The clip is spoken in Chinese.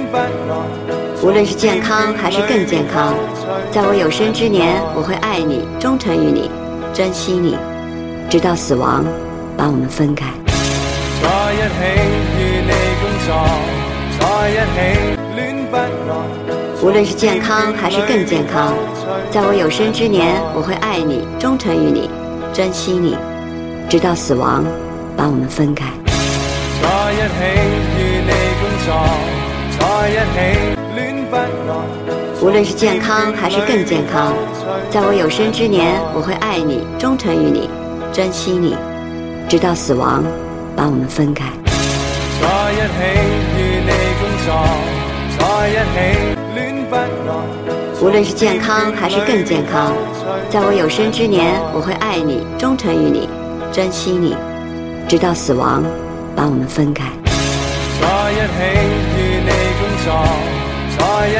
无论是健康还是更健康，在我有生之年，我会愛你，忠誠於你，珍惜你，直到死亡把我們分開。 在一起與你工作，在一起戀不來。 無論是健康還是更健康，在我有生之年，我會愛你，忠誠於你，珍惜你，直到死亡把我們分開。 在一起與你工作，在一起戀不來。 無論是健康還是更健康，在我有生之年，我會愛你，忠誠於你，珍惜你，直到死亡把我們分開。 在一起與你工作，在一起戀不來。 無論是健康還是更健康，在我有生之年，我會愛你，忠誠於你，珍惜你，直到死亡把我們分開。 在一起與你工作，在一